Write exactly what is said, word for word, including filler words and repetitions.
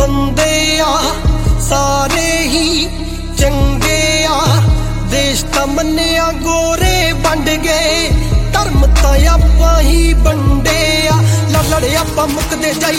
बंदे आ सारे ही चंगे आ देश तां मन्निया गोरे वंड गए धर्म तां आपां ही वंडे आ लड़ लड़े आपां मुकदे जाई